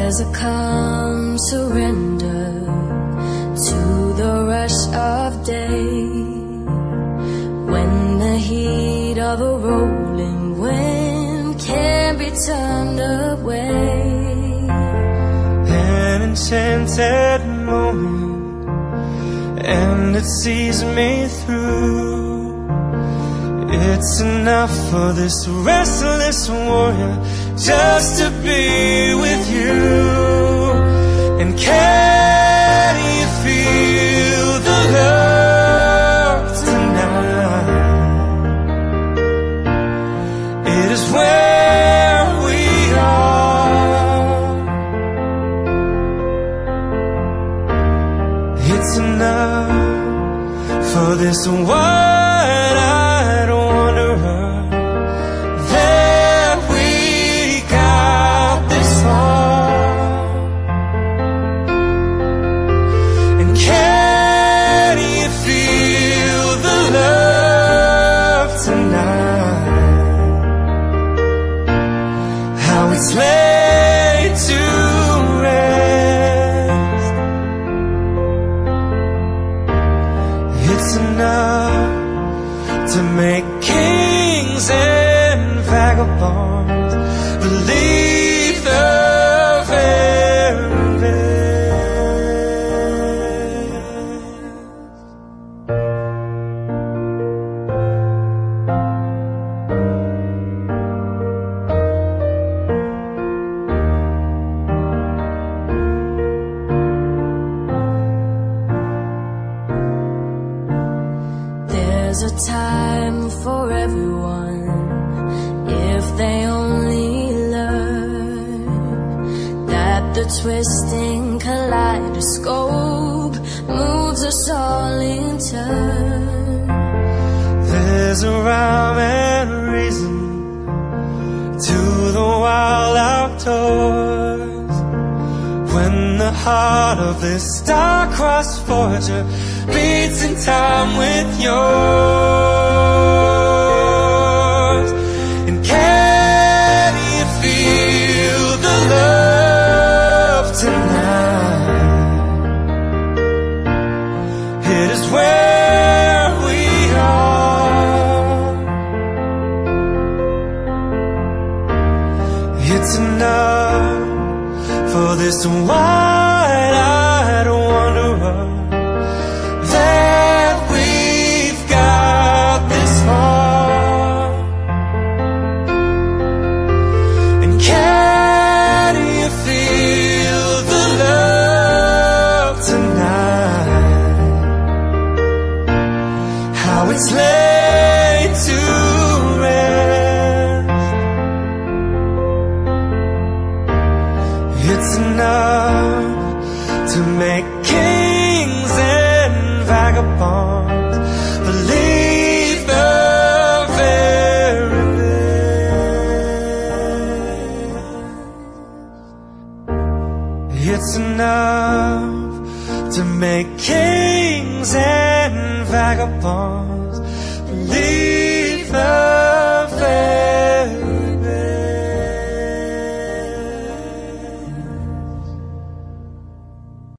There's a calm surrender to the rush of day, when the heat of a rolling wind can't be turned away. An enchanted moment, and it sees me through. It's enough for this restless warrior just to be with you. And can you feel the love tonight? It is where we are. It's enough for this wide-eyed wanderer that we got this far. And can you feel the love tonight? How it's laid to rest. It's enough to make kings and vagabonds believe the very best. There's a time for everyone, if they only learn that the twisting kaleidoscope moves us all in turn. There's a rhyme and reason to the wild outdoors, when the heart of this star-crossed voyager beats in time with yours. And can you feel the love tonight? It is where we are. It's enough for this wide-eyed wanderer that we've got this far. And can you feel the love tonight? How it's laid to rest. It's enough to make kings and vagabonds believe the very best. It's enough to make kings and vagabonds believe the